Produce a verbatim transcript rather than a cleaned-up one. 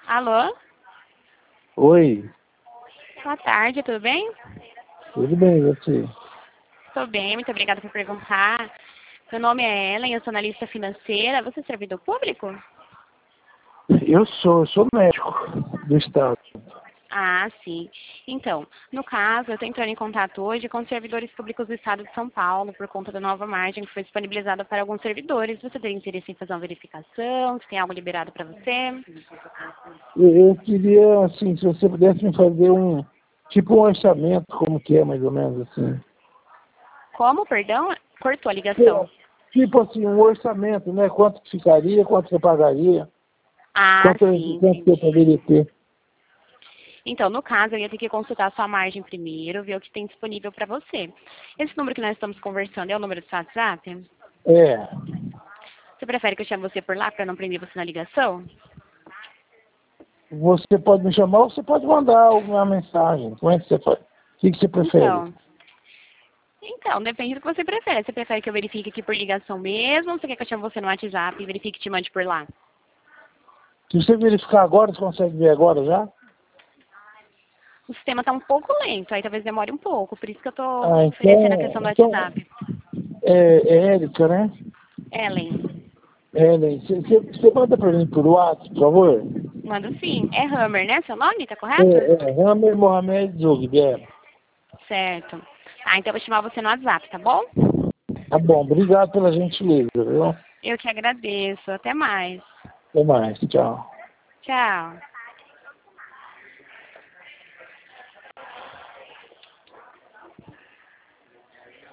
Alô? Oi, Boa tarde, tudo bem? tudo bem, e você? Estou bem, muito obrigada por perguntar. Meu nome é Ellen, eu sou analista financeira. Você é servidor público? Eu sou, eu sou médico do estado. Ah, sim. Então, no caso, eu estou entrando em contato hoje com os servidores públicos do estado de São Paulo por conta da nova margem que foi disponibilizada para alguns servidores. Você tem interesse em fazer uma verificação? Se tem algo liberado para você? Eu, eu queria, assim, se você pudesse me fazer um, tipo um orçamento, como que é, mais ou menos, assim. Como, perdão? Cortou a ligação. É, tipo assim, um orçamento, né? Quanto que ficaria, quanto você pagaria, Ah, quanto, sim, quanto que eu entendi. poderia ter. Então, no caso, eu ia ter que consultar a sua margem primeiro, ver o que tem disponível para você. Esse número que nós estamos conversando é o número do seu WhatsApp? É, Você prefere que eu chame você por lá para não prender você na ligação? você pode me chamar ou você pode mandar alguma mensagem. Como é que você faz? O que, que você prefere? Então, então, depende do que você prefere. Você prefere que eu verifique aqui por ligação mesmo ou você quer que eu chame você no WhatsApp e verifique e te mande por lá? Se você verificar agora, você consegue ver agora já? O sistema está um pouco lento, aí talvez demore um pouco, por isso que eu estou Ah, oferecendo a então, questão do então WhatsApp. é, é Érica, né? Ellen, Ellen, você manda para mim por WhatsApp, por favor? mando sim. É Hammer, né? Seu nome, tá É, correto? é, Ramer Mohamed Zug, é. Certo. Tá, então eu vou chamar você no WhatsApp, tá bom? Tá bom, obrigado pela gentileza, viu? Eu que agradeço. Até mais. Até mais, tchau. Tchau.